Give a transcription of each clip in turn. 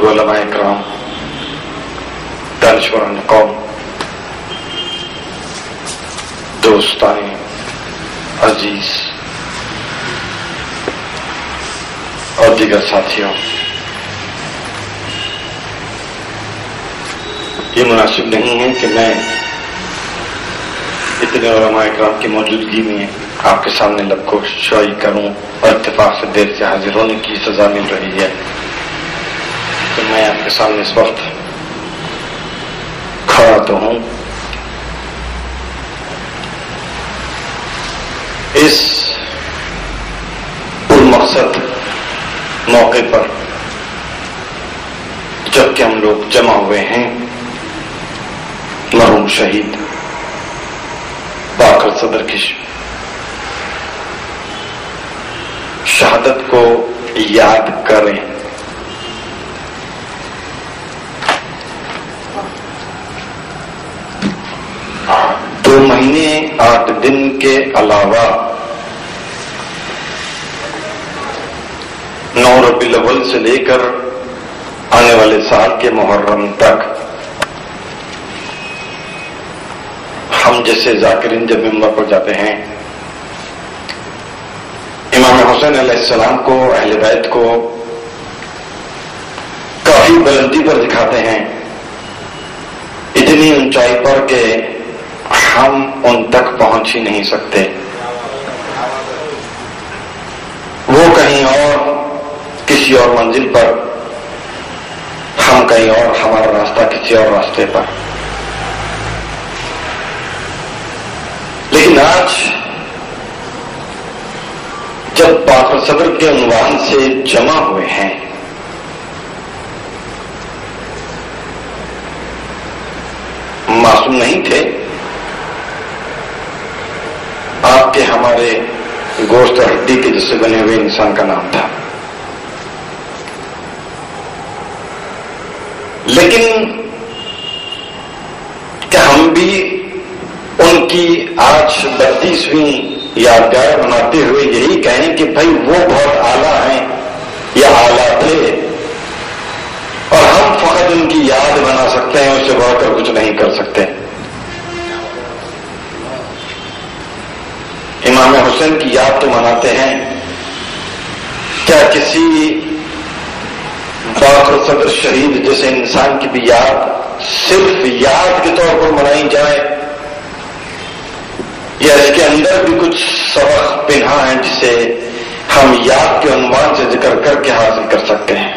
بزرگ علماء کرام، دانشوران قوم، دوستان عزیز اور دیگر ساتھیوں، یہ مناسب نہیں ہے کہ میں اتنے علماء کرام کی موجودگی میں آپ کے سامنے لب کو شائی کروں اور اتفاق سے دیر سے حاضر ہونے کی سزا مل رہی ہے تو میں آپ کے سامنے اس وقت کھڑا تو ہوں، اس پرمقصد موقع پر جب کہ ہم لوگ جمع ہوئے ہیں مرحوم شہید باقر صدر کی شہادت کو یاد کریں۔ 2 مہینے 8 دن کے علاوہ 9 ربیع الاول سے لے کر آنے والے سال کے محرم تک ہم جیسے ذاکرین جب ممبر پر جاتے ہیں امام حسین علیہ السلام کو، اہل بیت کو کافی بلندی پر دکھاتے ہیں، اتنی اونچائی پر کہ ہم ان تک پہنچ ہی نہیں سکتے، وہ کہیں اور کسی اور منزل پر، ہم کہیں اور، ہمارا راستہ کسی اور راستے پر۔ لیکن آج جب باقر صدر کے عنوان سے جمع ہوئے ہیں معصوم نہیں تھے، آپ کے ہمارے گوشت اور ہڈی کے جس سے بنے ہوئے انسان کا نام تھا، لیکن کیا ہم بھی ان کی آج 32ویں یادگار بناتے ہوئے یہی کہیں کہ بھائی وہ بہت اعلیٰ ہیں یا اعلیٰ تھے اور ہم فقط ان کی یاد بنا سکتے ہیں، اس سے بڑھ کر کچھ نہیں کر سکتے؟ امام حسین کی یاد تو مناتے ہیں، کیا کسی باقر صدر شہید جیسے انسان کی بھی یاد صرف یاد کے طور پر منائی جائے، یا اس کے اندر بھی کچھ سبق پنہا ہے جسے ہم یاد کے عنوان سے ذکر کر کے حاصل کر سکتے ہیں؟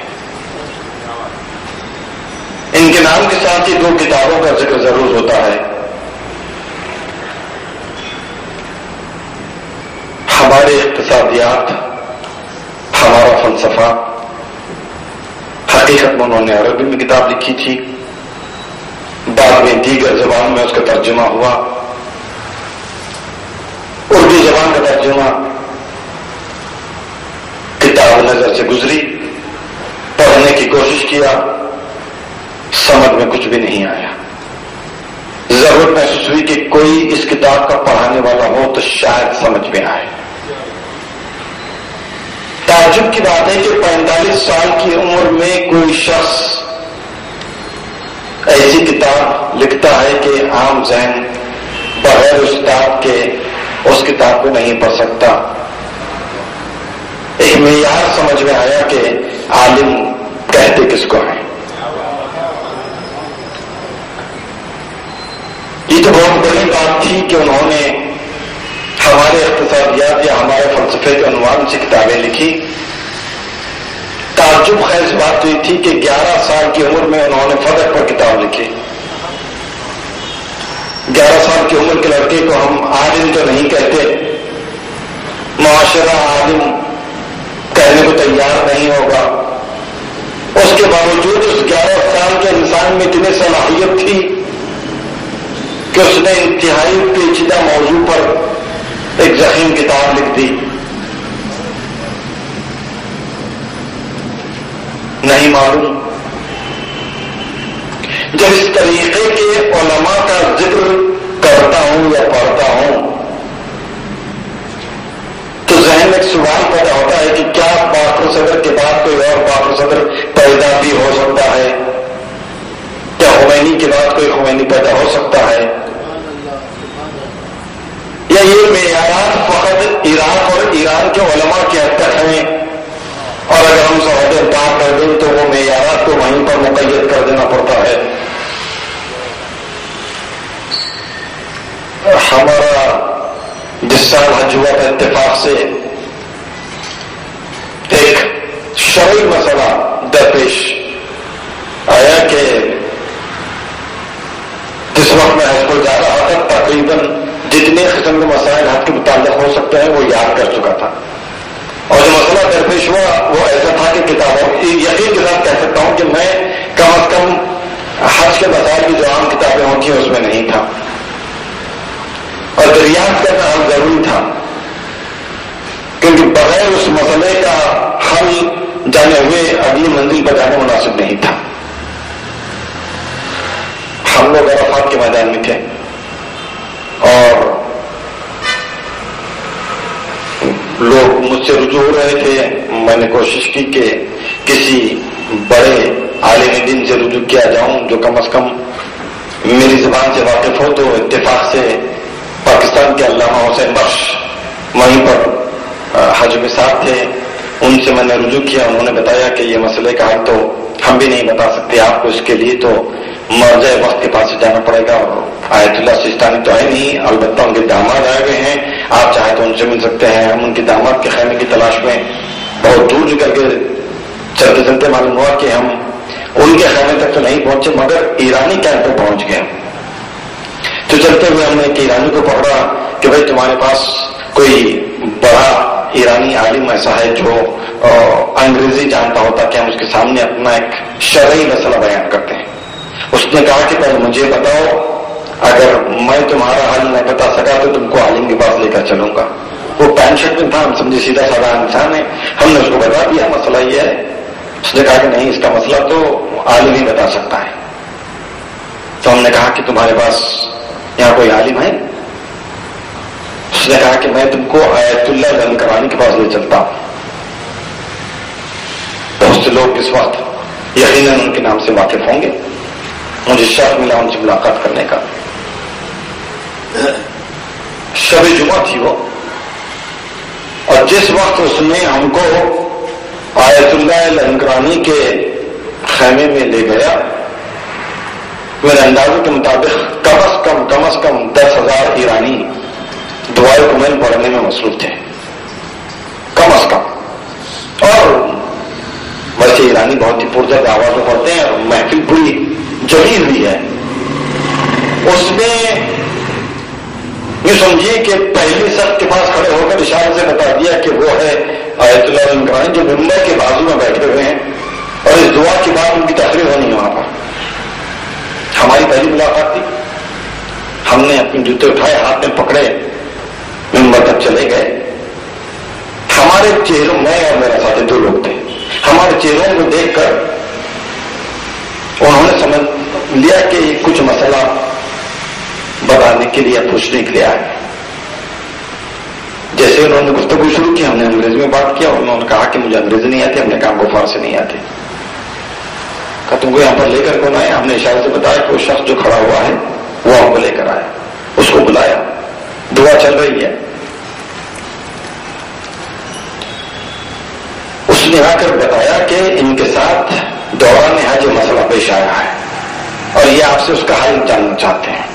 ان کے نام کے ساتھ ہی 2 کتابوں کا ذکر ضرور ہوتا ہے، ہمارے اقتصادیات، ہمارا فلسفہ۔ حقیقت میں انہوں نے عربی میں کتاب لکھی تھی، بعد میں دیگر زبان میں اس کا ترجمہ ہوا، اردو زبان کا ترجمہ، کتاب نظر سے گزری، پڑھنے کی کوشش کیا، سمجھ میں کچھ بھی نہیں آیا، ضرورت محسوس ہوئی کہ کوئی اس کتاب کا پڑھانے والا ہو تو شاید سمجھ میں آئے۔ تعجب کی بات ہے کہ 45 سال کی عمر میں کوئی شخص ایسی کتاب لکھتا ہے کہ عام ذہن بغیر استاد کے اس کتاب کو نہیں پڑھ سکتا۔ ایک معیار سمجھ میں آیا کہ عالم کہتے کس کو ہیں۔ یہ تو بہت بڑی بات تھی کہ انہوں نے ہمارے اقتصادیات یا ہمارے فلسفے کے عنوان سے کتابیں لکھی۔ تعجب خیز بات تو یہ تھی کہ 11 سال کی عمر میں انہوں نے فلک پر کتاب لکھی۔ 11 سال کی عمر کے لڑکے کو ہم عالم تو نہیں کہتے، معاشرہ عالم کہنے کو تیار نہیں ہوگا، اس کے باوجود اس 11 سال کے انسان میں اتنی صلاحیت تھی کہ اس نے انتہائی پیچیدہ موضوع پر ایک ضخیم کتاب لکھ دی۔ نہیں معلوم جب اس طریقے کے علماء کا ذکر کرتا ہوں یا پڑھتا ہوں تو ذہن میں ایک سوال پیدا ہوتا ہے کہ کیا باقر صدر کے بعد کوئی اور باقر صدر پیدا بھی ہو سکتا یا یہ معیارات فقط عراق اور ایران کے علماء کے حد تک ہیں اور اگر ہم سرحدیں پار کر دیں تو وہ معیارات کو وہیں پر مقید کر دینا پڑتا ہے؟ ہمارا جس سال حج ہوا تھا اتفاق سے ایک شرعی مسئلہ درپیش آیا کہ جس وقت میں حج پر جا رہا تھا تقریباً جتنے قسم کے مسائل حج کے متعلق ہو سکتے ہیں وہ یاد کر چکا تھا، اور جو مسئلہ درپیش ہوا وہ ایسا تھا کہ کتابوں یقین کے ساتھ کہہ سکتا ہوں کہ میں کم از کم حج کے مسائل کی جو عام کتابیں ہوتی ہیں اس میں نہیں تھا، اور دریافت کرنا حل ضروری تھا کیونکہ بغیر اس مسئلے کا حل جانے ہوئے اگلی منزل پر جانا مناسب نہیں تھا۔ ہم لوگ عرفات کے میدان میں تھے اور لوگ مجھ سے رجوع ہو رہے تھے، میں نے کوشش کی کہ کسی بڑے عالم دین سے رجوع کیا جاؤں جو کم از کم میری زبان سے واقف ہو، تو اتفاق سے پاکستان کے علامہ حسین بخش وہیں پر حج میں ساتھ تھے، ان سے میں نے رجوع کیا، انہوں نے بتایا کہ یہ مسئلے کا حل تو ہم بھی نہیں بتا سکتے آپ کو، اس کے لیے تو مرجع وقت کے پاس جانا پڑے گا، اور آیت اللہ سستانی تو ہے نہیں، البتہ ان کے داماد آئے ہوئے ہیں، آپ چاہیں تو ان سے مل سکتے ہیں۔ ہم ان کے داماد کے خیمے کی تلاش میں بہت دور نکل کے چلتے چلتے معلوم ہوا کہ ہم ان کے خیمے تک تو نہیں پہنچے مگر ایرانی کیمپ پہ پہنچ گئے۔ تو چلتے ہوئے ہم نے ایک ایرانی کو پکڑا کہ بھائی تمہارے پاس کوئی بڑا ایرانی عالم ایسا ہے جو انگریزی جانتا ہوتا کہ ہم اس کے سامنے اپنا ایک شرعی مسئلہ بیان کرتے ہیں۔ اس نے کہا کہ پہلے مجھے بتاؤ، اگر میں تمہارا حل نہیں بتا سکا تو تم کو عالم کے پاس لے کر چلوں گا۔ وہ پینٹ شرٹ میں تھا، ہم سمجھے سیدھا سادہ انسان ہے، ہم نے اس کو بتا دیا مسئلہ یہ ہے۔ اس نے کہا کہ نہیں، اس کا مسئلہ تو عالم ہی بتا سکتا ہے۔ تو ہم نے کہا کہ تمہارے پاس یہاں کوئی عالم ہے؟ اس نے کہا کہ میں تم کو آیت اللہ لنکرانی کے پاس لے چلتا ہوں۔ بہت سے لوگ اس وقت یقیناً ان کے نام سے واقف ہوں گے، مجھے شرف ملا ان سے ملاقات کرنے کا۔ شب جمعہ تھی وہ، اور جس وقت اس نے ہم کو آیت اللہ لنکرانی کے خیمے میں لے گیا، میرے اندازے کے مطابق کم از کم 10,000 ایرانی دعائے کمیل پڑھنے میں مصروف تھے، کم از کم۔ اور ویسے ایرانی بہت ہی پرزر آواز میں پڑھتے ہیں اور محفل پوری جمی ہوئی ہے۔ اس میں یہ سمجھیے کہ پہلی صف کے پاس کھڑے ہو کر اشارے سے بتا دیا کہ وہ ہے آیت اللہ لنکرانی جو ممبر کے بازو میں بیٹھے ہوئے ہیں، اور اس دعا کے بعد ان کی تقریر ہونی ہے وہاں پر۔ ہماری پہلی ملاقات تھی، ہم نے اپنے جوتے اٹھائے، ہاتھ میں پکڑے، ممبر تک چلے گئے۔ ہمارے چہروں، میں اور میرا ساتھی 2 لوگ تھے، ہمارے چہروں کو دیکھ کر انہوں نے سمجھ لیا کہ کچھ مسئلہ بتانے کے لیے پوچھنے کے لیے آئے۔ جیسے انہوں نے گفتگو شروع کی، ہم نے انگریزی میں بات کیا، انہوں نے کہا کہ مجھے انگریزی نہیں آتی، ہم نے کہا ہم کو فارسی نہیں آتی۔ کہا تم کو یہاں پر لے کر کون آیا؟ ہم نے اشارے سے بتایا کہ وہ شخص جو کھڑا ہوا ہے وہ ہم کو لے کر آیا، اس کو بلایا، دعا چل رہی ہے۔ اس نے آ کر بتایا کہ ان کے ساتھ دوران حج مسئلہ پیش آیا ہے اور یہ آپ سے اس کا حل جاننا چاہتے ہیں۔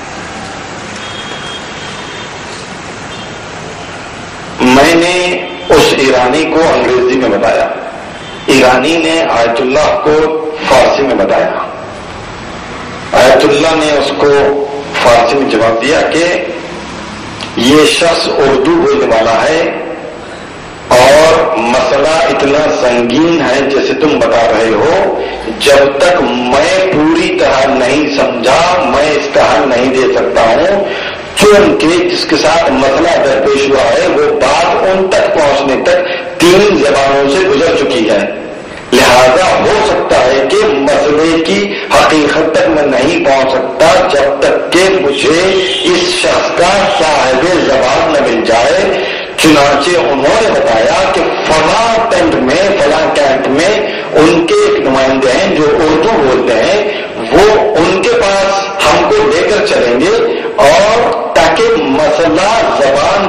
میں نے اس ایرانی کو انگریزی میں بتایا، ایرانی نے آیت اللہ کو فارسی میں بتایا، آیت اللہ نے اس کو فارسی میں جواب دیا کہ یہ شخص اردو بولنے والا ہے اور مسئلہ اتنا سنگین ہے جیسے تم بتا رہے ہو، جب تک میں پوری طرح نہیں سمجھا میں اس کا حل نہیں دے سکتا ہوں، چونکہ جس کے ساتھ مسئلہ درپیش ہوا ہے وہ بات ان تک پہنچنے تک 3 زبانوں سے گزر چکی ہے، لہذا ہو سکتا ہے کہ مسئلے کی حقیقت تک میں نہیں پہنچ سکتا جب تک کہ مجھے اس شخص کا صاحب زبان نہ مل جائے۔ چنانچہ انہوں نے بتایا کہ فلاں ٹینٹ میں، فلاں کیمپ میں ان کے ایک نمائندے ہیں جو اردو بولتے ہیں، وہ ان کے پاس ہم کو لے کر چلیں گے اور تاکہ مسئلہ زبان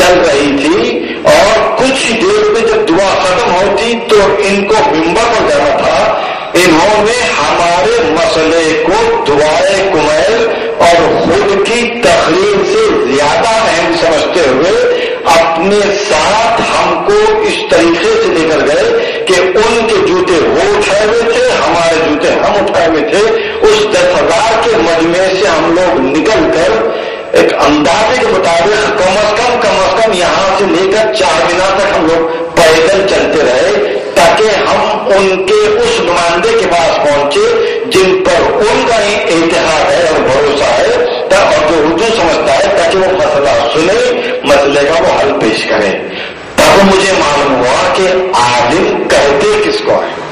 چل رہی تھی اور کچھ دیر میں جب دعا ختم ہوتی تو ان کو منبر پر جانا تھا. انہوں نے ہمارے مسئلے کو دعائے کمیل اور خود کی تقریر سے زیادہ اہم سمجھتے ہوئے اپنے ساتھ ہم کو اس طریقے سے لے کر گئے کہ ان کے جوتے وہ اٹھائے ہوئے تھے, ہمارے جوتے ہم اٹھائے ہوئے تھے. اس 10,000 کے مجمع سے ہم لوگ نکل کر ایک اندازے کے مطابق کم از کم یہاں سے لے کر چار مینار تک ہم لوگ پیدل چلتے رہے تاکہ ہم ان کے اس نمائندے کے پاس پہنچے جن پر ان کا ہی اتحاد ہے اور بھروسہ ہے اور جو اردو سمجھتا ہے, تاکہ وہ مسئلہ سنے, مسئلے کا وہ حل پیش کرے. تب مجھے معلوم ہوا کہ عالم کہتے کس کو ہے.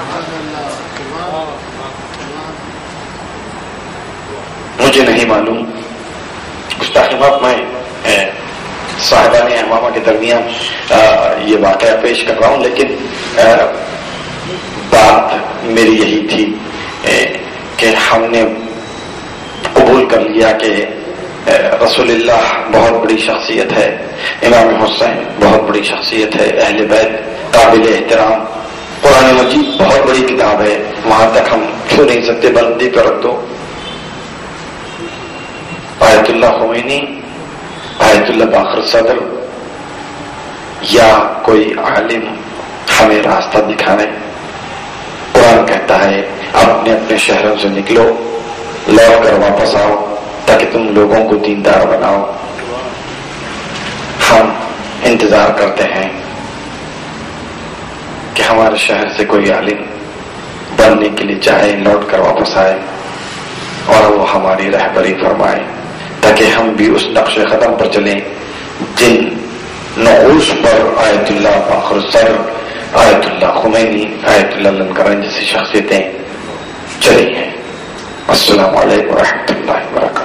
مجھے نہیں معلوم. کچھ تحقیقات میں صاحبان امامہ کے درمیان یہ واقعہ پیش کر رہا ہوں, لیکن بات میری یہی تھی کہ ہم نے قبول کر لیا کہ رسول اللہ بہت بڑی شخصیت ہے, امام حسین بہت بڑی شخصیت ہے, اہل بیت قابل احترام, قرآن مجید بہت بڑی کتاب ہے, وہاں تک ہم چھو نہیں سکتے, بلندی پر رکھ دو. آیت اللہ خمینی, آیت اللہ باقر صدر یا کوئی عالم ہمیں راستہ دکھائے. قرآن کہتا ہے اپنے اپنے شہروں سے نکلو, لوٹ کر واپس آؤ تاکہ تم لوگوں کو دیندار بناؤ. ہم انتظار کرتے ہیں کہ ہمارے شہر سے کوئی عالم بننے کے لیے چاہے, لوٹ کر واپس آئے اور وہ ہماری رہبری فرمائے تاکہ ہم بھی اس نقش قدم پر چلیں جن نقوش پر آیت اللہ باقر صدر, آیت اللہ خمینی, آیت اللہ لنکرن جیسی شخصیتیں چلی ہیں. السلام علیکم ورحمۃ اللہ وبرکاتہ.